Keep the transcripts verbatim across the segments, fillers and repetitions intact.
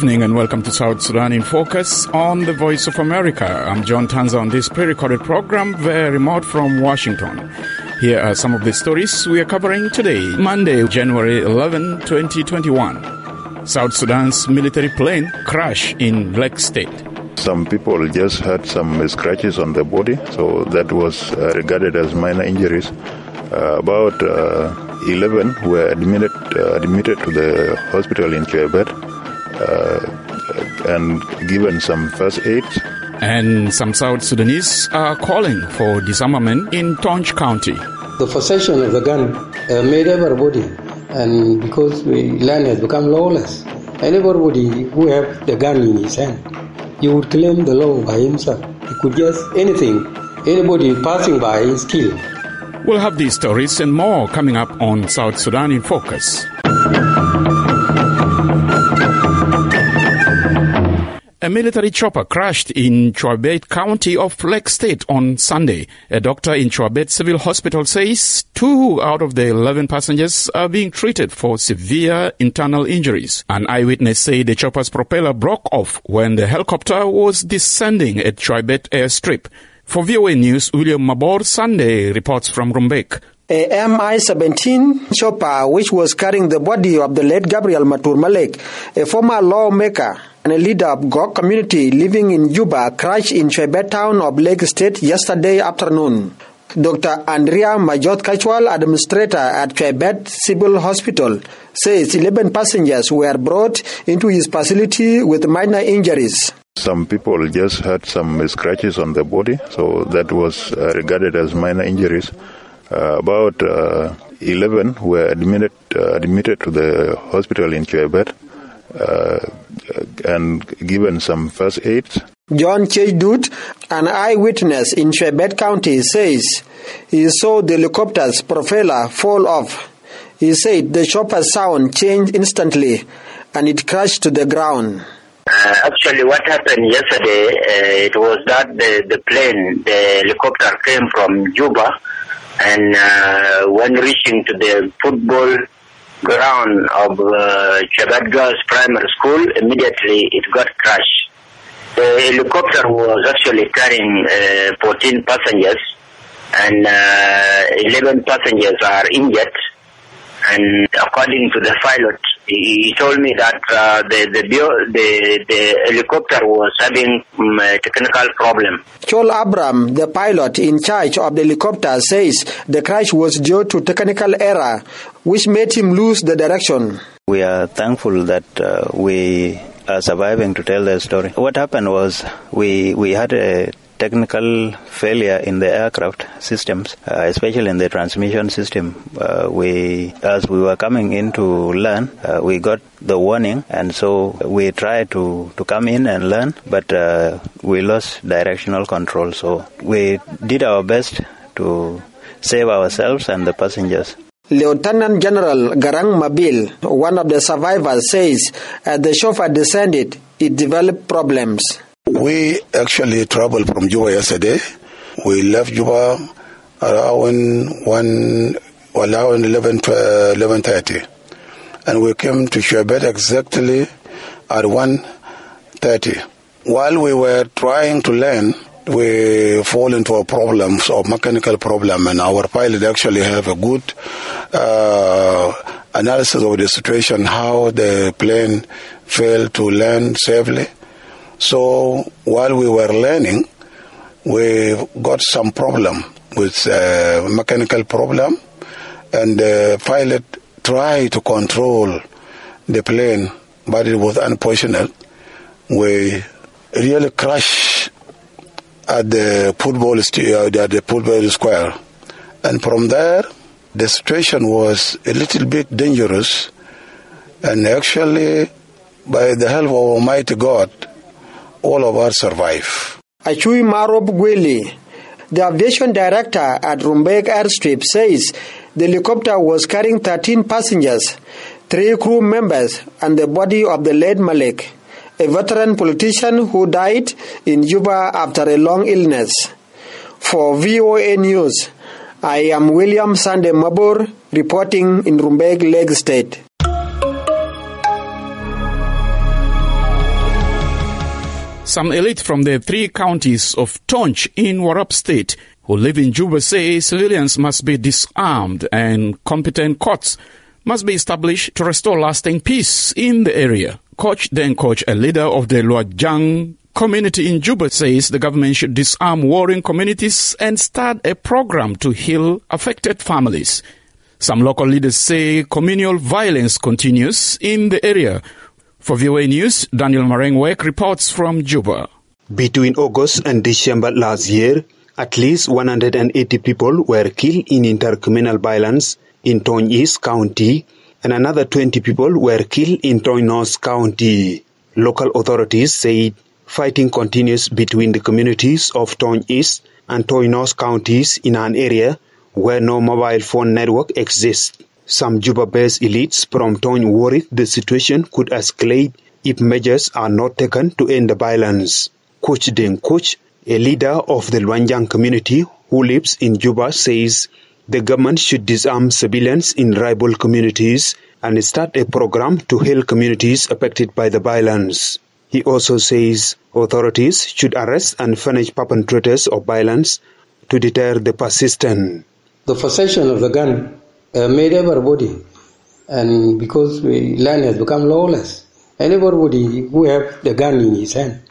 evening and welcome to South Sudan in Focus on the Voice of America. I'm John Tanza on this pre-recorded program, very remote from Washington. Here are some of the stories we are covering today, Monday, January eleventh, twenty twenty-one. South Sudan's military plane crashed in Lake State. Some people just had some scratches on the body, so that was uh, regarded as minor injuries. Uh, about uh, eleven were admitted uh, admitted to the hospital in Chuebet uh, and given some first aid. And some South Sudanese are calling for disarmament in Tonj County. The possession of the gun uh, made everybody, and because the land has become lawless, anybody who have the gun in his hand, he would claim the law by himself. He could just anything, anybody passing by is killed. We'll have these stories and more coming up on South Sudan in Focus. A military chopper crashed in Chuebet County of Lake State on Sunday. A doctor in Chuebet Civil Hospital says two out of the eleven passengers are being treated for severe internal injuries. An eyewitness said the chopper's propeller broke off when the helicopter was descending at Chuebet airstrip. For V O A News, William Mabor Sunday reports from Rumbek. A M I seventeen chopper, which was carrying the body of the late Gabriel Matur Malek, a former lawmaker and a leader of Gok community living in Juba, crashed in Chuebet town of Lake State yesterday afternoon. Doctor Andrea Majot Kachwal, administrator at Chuebet Civil Hospital, says eleven passengers were brought into his facility with minor injuries. Some people just had some scratches on the body, so that was uh, regarded as minor injuries. Uh, about uh, eleven were admitted uh, admitted to the hospital in Chuebet uh, and given some first aid. John Chedut, an eyewitness in Chuebet County, says he saw the helicopter's propeller fall off. He said the chopper's sound changed instantly and it crashed to the ground. Uh, actually, what happened yesterday, uh, it was that the, the plane, the helicopter came from Juba, and uh, when reaching to the football ground of uh, Chuebet Girls Primary School, immediately it got crashed. The helicopter was actually carrying uh, fourteen passengers, and uh, eleven passengers are injured. And according to the pilot, he told me that uh, the, the the the helicopter was having um, a technical problem. Chol Abram, the pilot in charge of the helicopter, says the crash was due to technical error, which made him lose the direction. We are thankful that uh, we are surviving to tell the story. What happened was we we had a technical failure in the aircraft systems, uh, especially in the transmission system. Uh, we, as we were coming in to learn, uh, we got the warning, and so we tried to, to come in and learn, but uh, we lost directional control. So we did our best to save ourselves and the passengers. Lieutenant General Garang Mabil, one of the survivors, says as the chauffeur descended, it developed problems. We actually traveled from Juba yesterday. We left Juba around one, around eleven thirty, and we came to Chuebet exactly at one thirty. While we were trying to land, we fall into a problem, a mechanical problem, and our pilot actually have a good uh, analysis of the situation, how the plane failed to land safely. So while we were learning, we got some problem with uh, mechanical problem, and the pilot tried to control the plane, but it was unfortunate. We really crashed at the football st- at the football square, and from there, the situation was a little bit dangerous, and actually, by the help of Almighty God, all of us survive. Achui Marob Gweli, the aviation director at Rumbek Airstrip, says the helicopter was carrying thirteen passengers, three crew members, and the body of the late Malek, a veteran politician who died in Juba after a long illness. For V O A News, I am William Sunday Mabur reporting in Rumbek, Lake State. Some elite from the three counties of Tonj in Warrap State who live in Juba say civilians must be disarmed and competent courts must be established to restore lasting peace in the area. Coach then Coach, a leader of the Luajang community in Juba, says the government should disarm warring communities and start a program to heal affected families. Some local leaders say communal violence continues in the area. For V O A News, Daniel Marengwek reports from Juba. Between August and December last year, at least one hundred eighty people were killed in intercommunal violence in Tonj East County, and another twenty people were killed in Tonj North County. Local authorities said fighting continues between the communities of Tonj East and Tonj North counties in an area where no mobile phone network exists. Some Juba-based elites from Tonj worried the situation could escalate if measures are not taken to end the violence. Coach Deng Coach, a leader of the Luanjang community who lives in Juba, says the government should disarm civilians in rival communities and start a program to help communities affected by the violence. He also says authorities should arrest and punish perpetrators of violence to deter the persistent. The possession of the gun uh, made everybody, and because the land has become lawless, anybody who have the gun in his hand,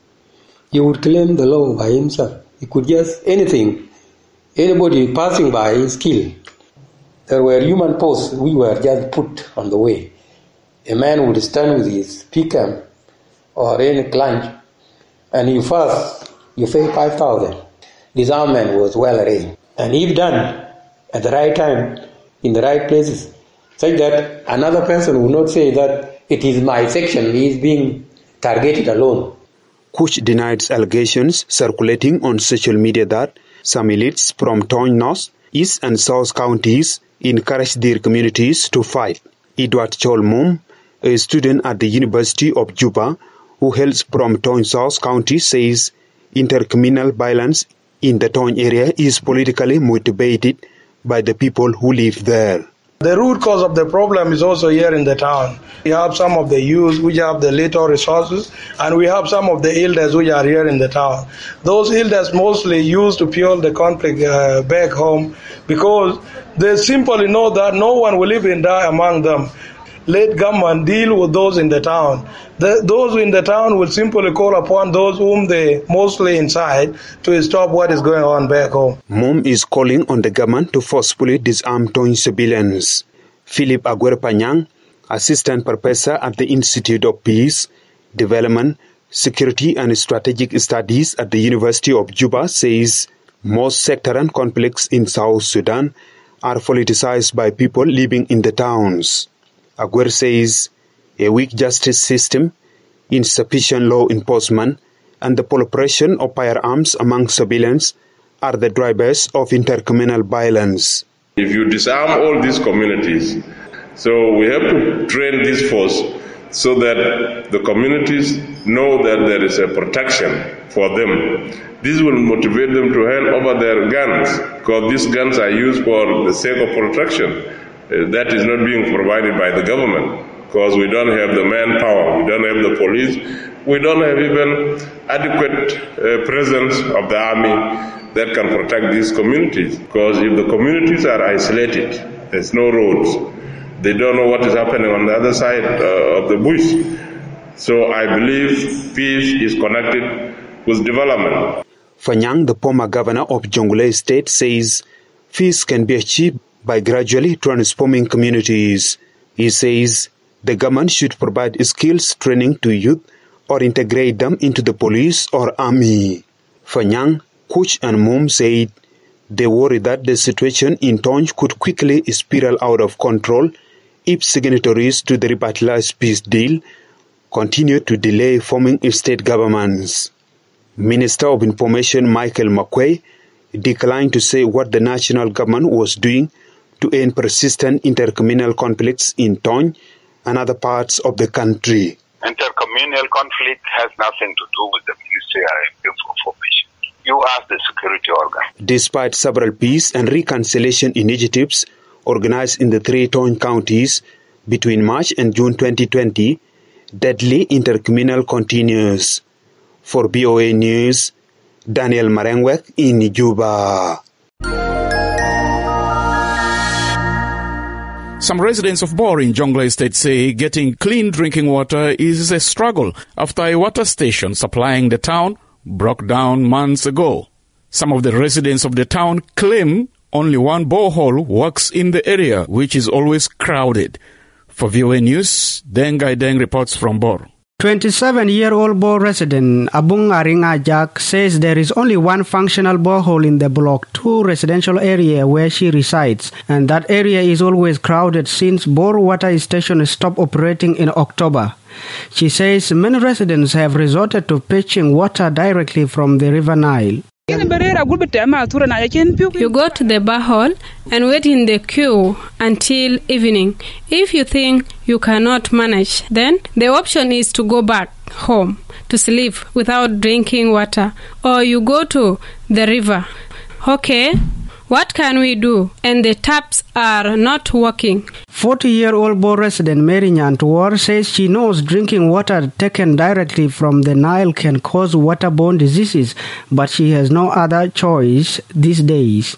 he would claim the law by himself. He could just anything. Anybody passing by is killed. There were human posts we were just put on the way. A man would stand with his pickup or any clunch, and you first, you pay five thousand. Disarmament was well arranged. And if done at the right time, in the right places, such that another person would not say that it is my section, he is being targeted alone. Kuch denied allegations circulating on social media that some elites from Tonj North, East and South counties encouraged their communities to fight. Edward Cholmum, a student at the University of Juba who hails from Tonj South County, says intercommunal violence in the Tonj area is politically motivated by the people who live there. The root cause of the problem is also here in the town. We have some of the youth which have the little resources, and we have some of the elders which are here in the town. Those elders mostly used to fuel the conflict uh, back home because they simply know that no one will even die among them. Let government deal with those in the town. The, those in the town will simply call upon those whom they mostly inside to stop what is going on back home. Mom is calling on the government to forcefully disarm Tonj civilians. Philip Aguirre-Panyang, assistant professor at the Institute of Peace, Development, Security and Strategic Studies at the University of Juba, says most sectarian conflicts in South Sudan are politicized by people living in the towns. Aguirre says a weak justice system, insufficient law enforcement, and the proliferation of firearms among civilians are the drivers of intercommunal violence. If you disarm all these communities, so we have to train this force so that the communities know that there is a protection for them. This will motivate them to hand over their guns, because these guns are used for the sake of protection. Uh, that is not being provided by the government, because we don't have the manpower, we don't have the police, we don't have even adequate uh, presence of the army that can protect these communities. Because if the communities are isolated, there's no roads, they don't know what is happening on the other side uh, of the bush. So I believe peace is connected with development. Fanyang, the former governor of Jonglei State, says peace can be achieved by gradually transforming communities. He says the government should provide skills training to youth or integrate them into the police or army. Fanyang, Kuch and Mum said they worry that the situation in Tonj could quickly spiral out of control if signatories to the revitalized peace deal continue to delay forming state governments. Minister of Information Michael McQuay declined to say what the national government was doing to end persistent intercommunal conflicts in Tonj and other parts of the country. Intercommunal conflict has nothing to do with the Ministry of Information. You ask the security organ. Despite several peace and reconciliation initiatives organized in the three Tonj counties between March and June twenty twenty, deadly intercommunal continues. For B O A News, Daniel Marengwek in Juba. Some residents of Bor in Jonglei State say getting clean drinking water is a struggle after a water station supplying the town broke down months ago. Some of the residents of the town claim only one borehole works in the area, which is always crowded. For V O A News, Deng Gai Deng reports from Bor. twenty-seven-year-old Bor resident Abung Aringa Jack says there is only one functional borehole in the Block two residential area where she resides, and that area is always crowded since Bor Water Station stopped operating in October. She says many residents have resorted to fetching water directly from the River Nile. You go to the borehole and wait in the queue until evening. If you think you cannot manage, then the option is to go back home to sleep without drinking water, or you go to the river. Okay, what can we do? And the taps are not working. forty-year-old Bor resident Mary Nyantuor says she knows drinking water taken directly from the Nile can cause waterborne diseases, but she has no other choice these days.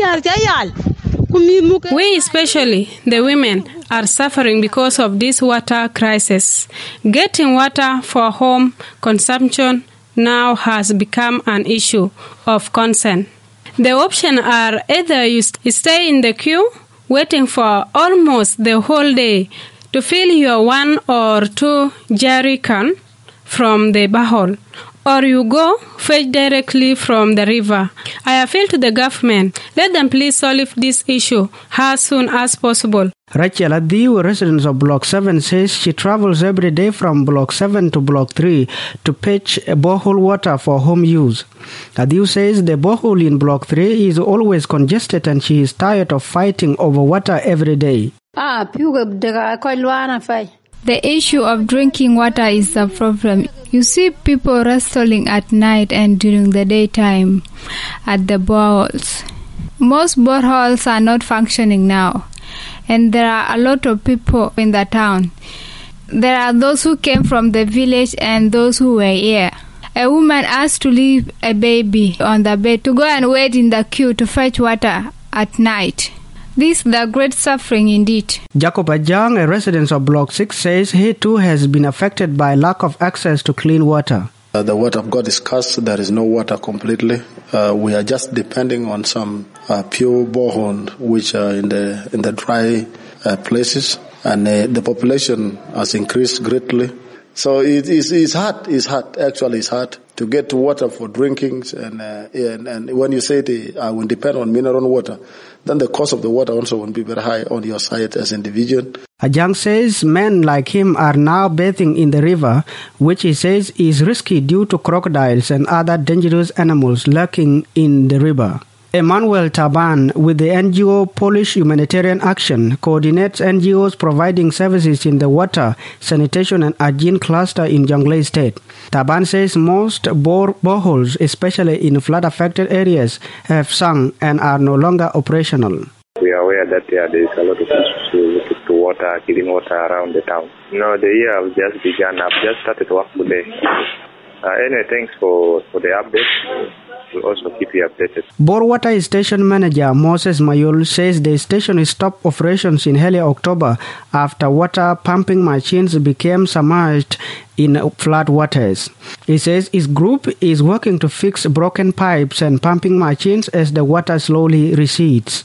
We, especially the women, are suffering because of this water crisis. Getting water for home consumption now has become an issue of concern. The options are either you stay in the queue, waiting for almost the whole day to fill your one or two jerry can from the borehole, or you go fetch directly from the river. I appeal to the government, let them please solve this issue as soon as possible. Rachel Adiu, resident of Block seven, says she travels every day from Block seven to Block three to fetch borehole water for home use. Adiu says the borehole in Block three is always congested and she is tired of fighting over water every day. The issue of drinking water is a problem. You see people wrestling at night and during the daytime at the boreholes. Most boreholes are not functioning now, and there are a lot of people in the town. There are those who came from the village and those who were here. A woman asked to leave a baby on the bed to go and wait in the queue to fetch water at night. This is the great suffering indeed. Jacob Ajang, a resident of Block six, says he too has been affected by lack of access to clean water. Uh, the water of God is scarce. There is no water completely. Uh, we are just depending on some uh, pure borehole, which are in the in the dry uh, places, and uh, the population has increased greatly. So it is it's hard. It's hard. Actually, it's hard to get water for drinking, and uh, and, and when you say the, I will depend on mineral water, then the cost of the water also will be very high on your side as individual. Ajang says men like him are now bathing in the river, which he says is risky due to crocodiles and other dangerous animals lurking in the river. Emmanuel Taban with the N G O Polish Humanitarian Action coordinates N G Os providing services in the water, sanitation and hygiene cluster in Jonglei State. Taban says most bore boreholes, especially in flood-affected areas, have sunk and are no longer operational. We are aware that yeah, there is a lot of issues related to water, clean water around the town. No, the year has just begun. I've just started work today. Uh, anyway, thanks for, for the update. We'll also keep you updated. Bor Water Station Manager Moses Mayul says the station stopped operations in early October after water pumping machines became submerged in flood waters. He says his group is working to fix broken pipes and pumping machines as the water slowly recedes.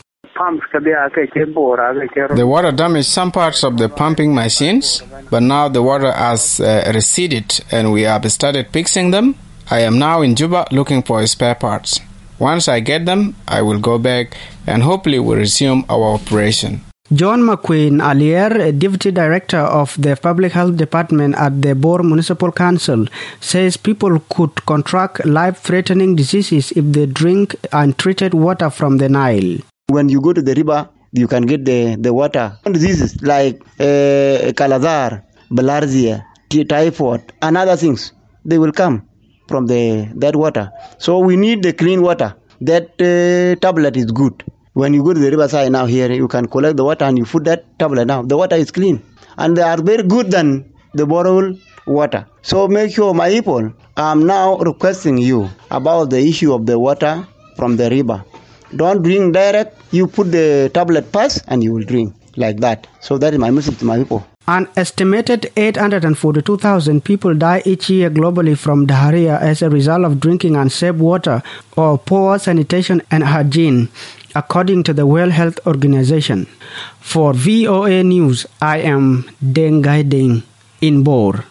The water damaged some parts of the pumping machines, but now the water has uh, receded and we have started fixing them. I am now in Juba looking for spare parts. Once I get them, I will go back and hopefully we'll resume our operation. John McQueen Alier, Deputy Director of the Public Health Department at the Bor Municipal Council, says people could contract life-threatening diseases if they drink untreated water from the Nile. When you go to the river, you can get the, the water. Diseases like uh, Kalazar, Bilharzia, typhoid, and other things, they will come from the that water. So we need the clean water. That uh, tablet is good. When you go to the riverside now here, you can collect the water and you put that tablet now. The water is clean. And they are very good than the borehole water. So make sure, my people, I'm now requesting you about the issue of the water from the river. Don't drink direct. You put the tablet first and you will drink like that. So that is my message to my people. An estimated eight hundred forty-two thousand people die each year globally from diarrhea as a result of drinking unsafe water or poor sanitation and hygiene, according to the World Health Organization. For V O A News, I am Dengai Deng in Bor.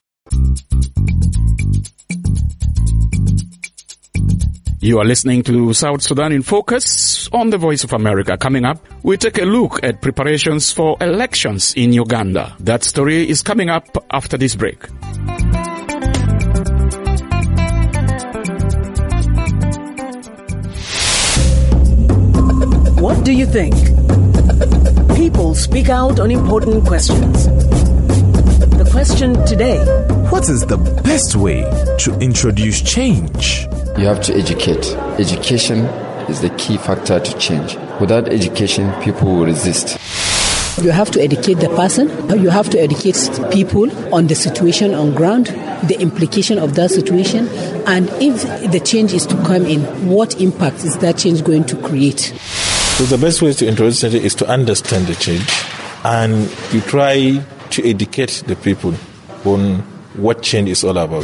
You are listening to South Sudan in Focus on the Voice of America. Coming up, we take a look at preparations for elections in Uganda. That story is coming up after this break. What do you think? People speak out on important questions. The question today: what is the best way to introduce change? You have to educate. Education is the key factor to change. Without education, people will resist. You have to educate the person. You have to educate people on the situation on ground, the implication of that situation, and if the change is to come in, what impact is that change going to create? So the best way to introduce change is to understand the change, and you try to educate the people on what change is all about.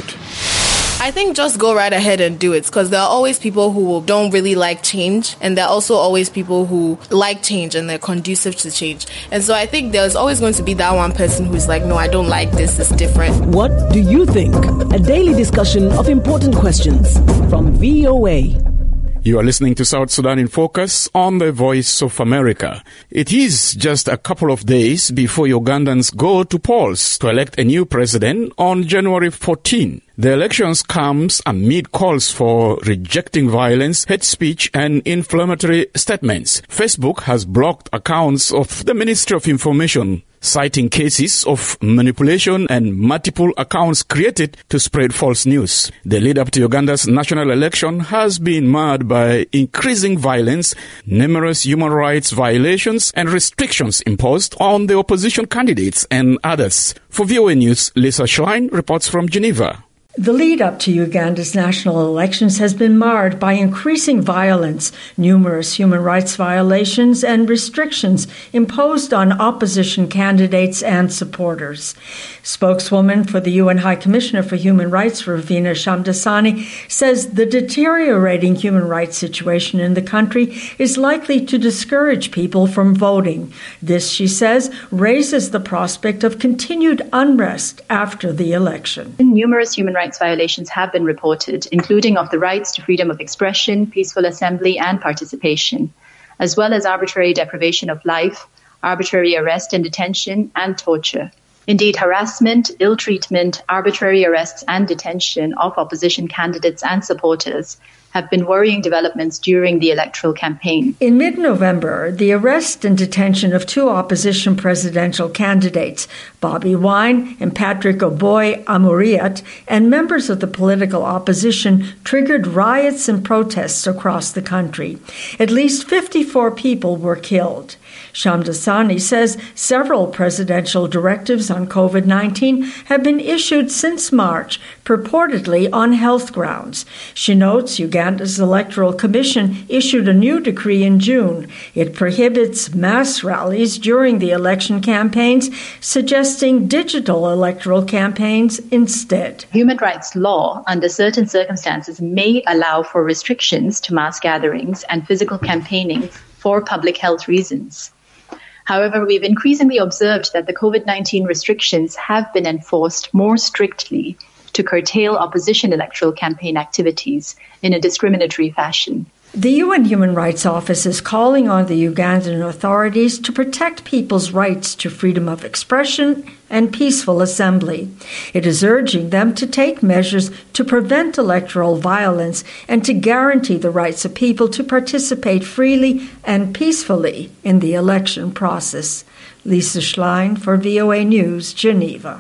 I think just go right ahead and do it, because there are always people who don't really like change, and there are also always people who like change and they're conducive to change. And so I think there's always going to be that one person who's like, no, I don't like this, it's different. What do you think? A daily discussion of important questions from V O A. You are listening to South Sudan in Focus on the Voice of America. It is just a couple of days before Ugandans go to polls to elect a new president on January fourteenth. The elections comes amid calls for rejecting violence, hate speech, and inflammatory statements. Facebook has blocked accounts of the Ministry of Information, citing cases of manipulation and multiple accounts created to spread false news. The lead up to Uganda's national election has been marred by increasing violence, numerous human rights violations, and restrictions imposed on the opposition candidates and others. For V O A News, Lisa Schlein reports from Geneva. The lead-up to Uganda's national elections has been marred by increasing violence, numerous human rights violations, and restrictions imposed on opposition candidates and supporters. Spokeswoman for the U N High Commissioner for Human Rights, Ravina Shamdasani, says the deteriorating human rights situation in the country is likely to discourage people from voting. This, she says, raises the prospect of continued unrest after the election. Numerous human rights violations have been reported, including of the rights to freedom of expression, peaceful assembly, and participation, as well as arbitrary deprivation of life, arbitrary arrest and detention, and torture. Indeed, harassment, ill treatment, arbitrary arrests, and detention of opposition candidates and supporters have been worrying developments during the electoral campaign. In mid-November, the arrest and detention of two opposition presidential candidates, Bobby Wine and Patrick Oboy Amuriat, and members of the political opposition triggered riots and protests across the country. At least fifty-four people were killed. Shamdasani says several presidential directives on COVID nineteen have been issued since March, purportedly on health grounds. She notes Uganda's Electoral Commission issued a new decree in June. It prohibits mass rallies during the election campaigns, suggesting digital electoral campaigns instead. Human rights law, under certain circumstances, may allow for restrictions to mass gatherings and physical campaigning for public health reasons. However, we've increasingly observed that the COVID nineteen restrictions have been enforced more strictly to curtail opposition electoral campaign activities in a discriminatory fashion. The U N Human Rights Office is calling on the Ugandan authorities to protect people's rights to freedom of expression and peaceful assembly. It is urging them to take measures to prevent electoral violence and to guarantee the rights of people to participate freely and peacefully in the election process. Lisa Schlein for V O A News, Geneva.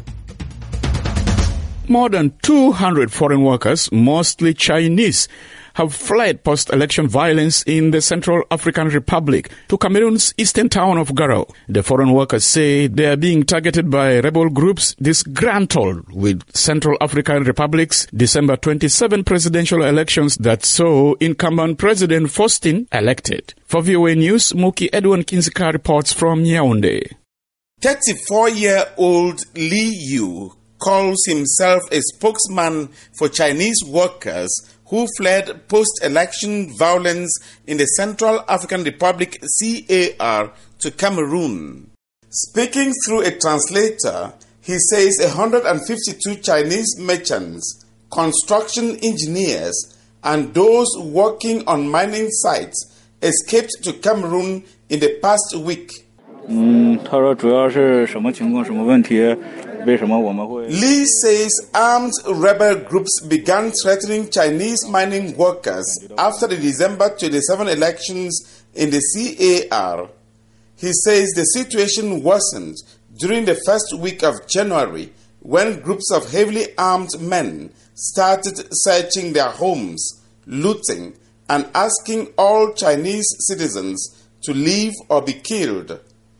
More than two hundred foreign workers, mostly Chinese, have fled post-election violence in the Central African Republic to Cameroon's eastern town of Garo. The foreign workers say they are being targeted by rebel groups disgruntled with Central African Republic's December twenty-seventh presidential elections that saw incumbent President Faustin elected. For V O A News, Muki Edwin Kinzika reports from Yaoundé. thirty-four-year-old Li Yu calls himself a spokesman for Chinese workers who fled post-election violence in the Central African Republic C A R to Cameroon. Speaking through a translator, he says one hundred fifty-two Chinese merchants, construction engineers, and those working on mining sites escaped to Cameroon in the past week. Lee says armed rebel groups began threatening Chinese mining workers after the December twenty-seventh elections in the C A R. He says the situation worsened during the first week of January when groups of heavily armed men started searching their homes, looting, and asking all Chinese citizens to leave or be killed.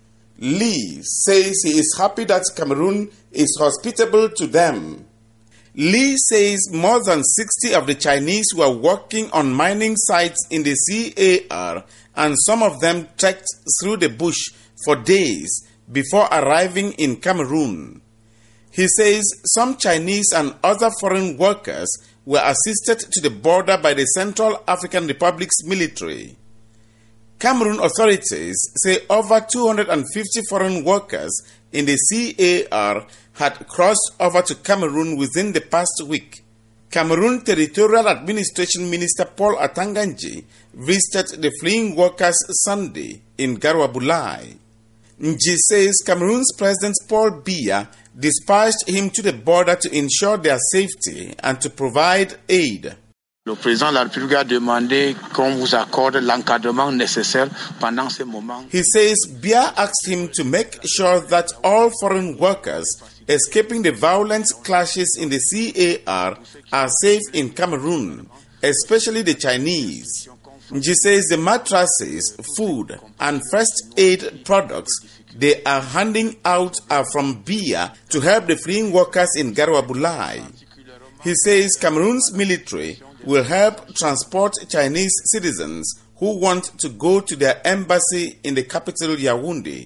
Lee says he is happy that Cameroon is hospitable to them. Lee says more than sixty of the Chinese were working on mining sites in the C A R, and some of them trekked through the bush for days before arriving in Cameroon. He says some Chinese and other foreign workers were assisted to the border by the Central African Republic's military. Cameroon authorities say over two hundred fifty foreign workers in the C A R had crossed over to Cameroon within the past week. Cameroon Territorial Administration Minister Paul Atanganji visited the fleeing workers Sunday in Garouabulai. Nji says Cameroon's President Paul Biya dispatched him to the border to ensure their safety and to provide aid. Le président de la République a demandé qu'on vous accorde l'encadrement nécessaire pendant ce moment. He says Biya asked him to make sure that all foreign workers escaping the violent clashes in the C A R are safe in Cameroon, especially the Chinese. Nji says the mattresses, food, and first aid products they are handing out are from Biya to help the fleeing workers in Garouabulai. He says Cameroon's military will help transport Chinese citizens who want to go to their embassy in the capital Yaoundé.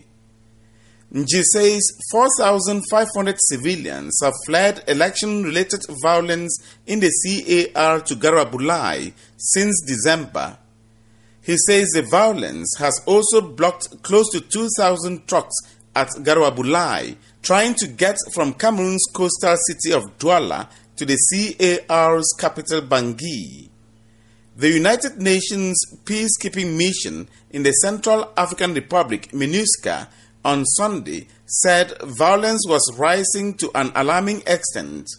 Nji says four thousand five hundred civilians have fled election-related violence in the C A R to Garouabulai since December. He says the violence has also blocked close to two thousand trucks at Garouabulai trying to get from Cameroon's coastal city of Douala to the C A R's capital Bangui. The United Nations peacekeeping mission in the Central African Republic, MINUSCA, on Sunday said violence was rising to an alarming extent.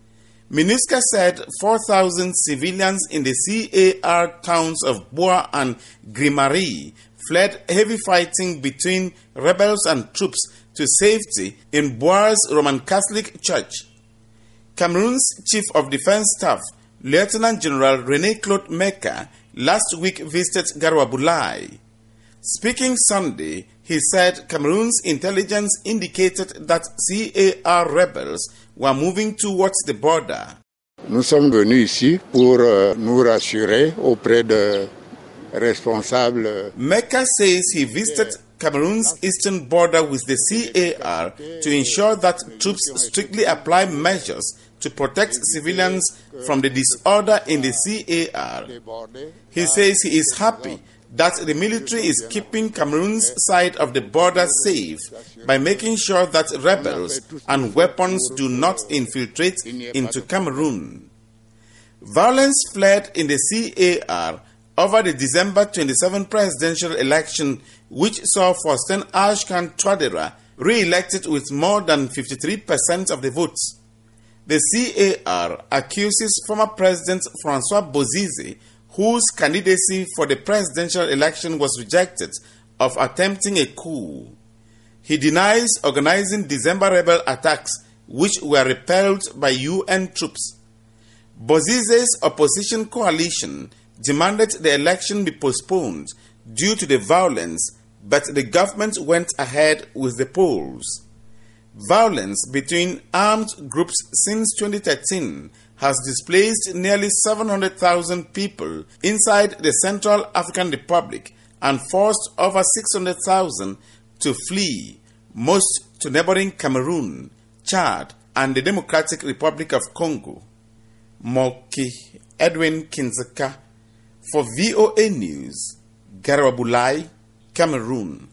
MINUSCA said four thousand civilians in the C A R towns of Boa and Grimari fled heavy fighting between rebels and troops to safety in Boa's Roman Catholic Church. Cameroon's Chief of Defense Staff, Lieutenant General René-Claude Meka, last week visited Garouabulai. Speaking Sunday, he said Cameroon's intelligence indicated that C A R rebels were moving towards the border. Nous sommes venus ici pour nous rassurer auprès de responsables. Meka says he visited Cameroon's eastern border with the C A R to ensure that troops strictly apply measures to protect civilians from the disorder in the C A R. He says he is happy that the military is keeping Cameroon's side of the border safe by making sure that rebels and weapons do not infiltrate into Cameroon. Violence flared in the C A R over the December twenty-seventh presidential election, which saw Faustin Archange Touadéra re-elected with more than fifty-three percent of the votes. The C A R accuses former President Francois Bozize, whose candidacy for the presidential election was rejected, of attempting a coup. He denies organizing December rebel attacks, which were repelled by U N troops. Bozize's opposition coalition demanded the election be postponed due to the violence, but the government went ahead with the polls. Violence between armed groups since twenty thirteen has displaced nearly seven hundred thousand people inside the Central African Republic and forced over six hundred thousand to flee, most to neighboring Cameroon, Chad, and the Democratic Republic of Congo. Moki Edwin Kinzeka for V O A News, Garabulai, Cameroon.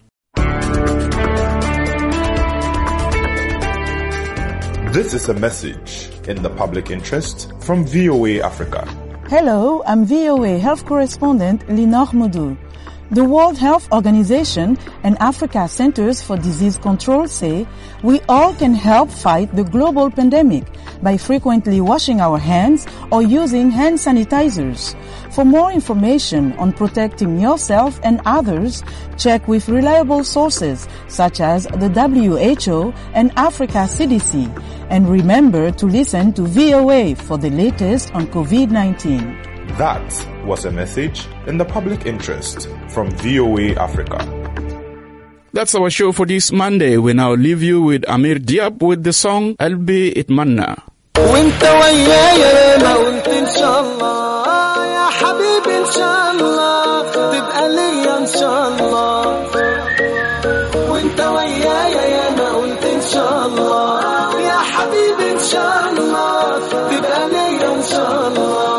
This is a message in the public interest from V O A Africa. Hello, I'm V O A Health Correspondent Linor Moudou. The World Health Organization and Africa Centers for Disease Control say we all can help fight the global pandemic by frequently washing our hands or using hand sanitizers. For more information on protecting yourself and others, check with reliable sources such as the W H O and Africa C D C. And remember to listen to V O A for the latest on COVID nineteen. That was a message in the public interest from V O A Africa. That's our show for this Monday. We now leave you with Amir Diab with the song Albi Itmanna. وانت ويايا ما قلت ان شاء الله يا حبيبي ان شاء الله تبقى ليا ان شاء الله وانت ويايا يا ما قلت ان شاء الله يا حبيبي ان شاء الله تبقى ليا ان شاء الله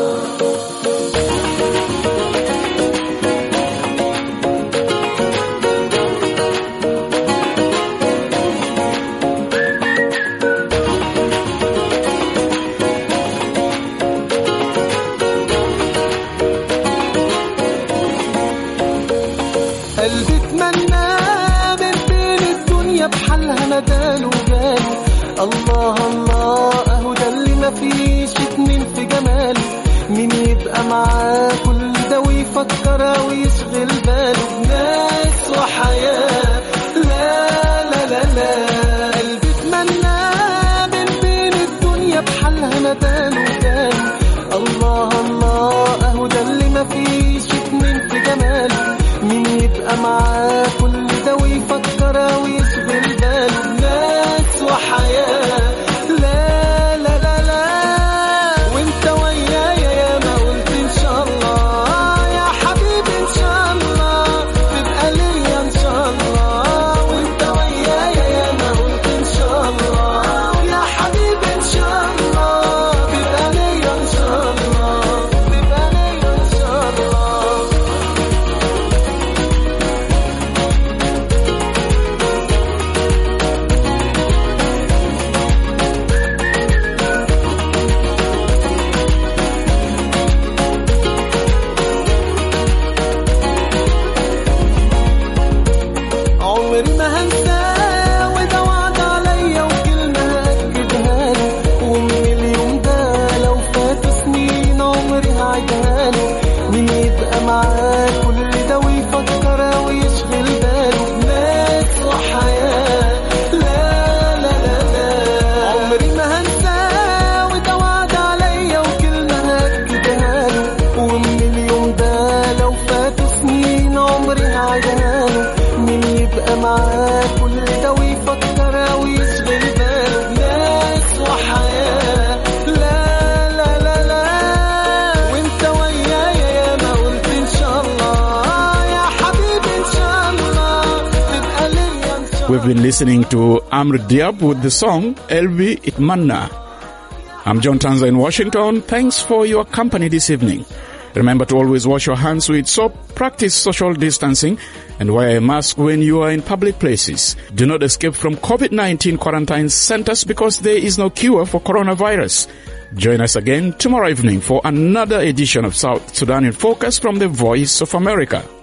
قلبي اتمنى من بين الدنيا بحالها نداله وجاله الله الله اهو ده اللي مفيش اتنين في جماله مين يبقى معاه كل ده ويفكر ويشغل باله بناس وحياة لا لا لا لا قلبي اتمنى من بين الدنيا بحالها نداله وجاله الله الله اهو ده اللي مفيش اتنين في جماله مين يبقى معاه كل ده ويفكر ويشغل باله ناس وحياة لا لا لا لا وانت ويايا يا ما قلت ان شاء الله يا حبيبي ان شاء الله تبقى ليا ان شاء الله وانت ويايا يا ما قلت ان شاء الله يا حبيبي ان شاء الله تبقى ليا ان شاء الله تبقى ليا ان شاء الله عمري ما هنساه وده وعد عليا وكلمة هأكدها له ومن اليوم ده لو فاتوا سنين عمري هعيدها له مين يبقى معاه كل ده ويفكر ويشغل باله بناس وحياة لا لا لا لا عمري ما هنساه وده وعد عليا وكلمة هأكدها له ومن اليوم ده لو فاتوا سنين عمري هعيدها له مين يبقى معاه كل ده ويفكر ويشغل باله ناس وحياة لا لا لا لا وانت ويايا يا ما قلت ان شاء الله يا حبيبي ان شاء الله تبقى ليا ان شاء الله. We've been listening to Amr Diab with the song Elbi Itmanna. I'm John Tanza in Washington. Thanks for your company this evening. Remember to always wash your hands with soap, practice social distancing, and wear a mask when you are in public places. Do not escape from COVID nineteen quarantine centers because there is no cure for coronavirus. Join us again tomorrow evening for another edition of South Sudan in Focus from the Voice of America.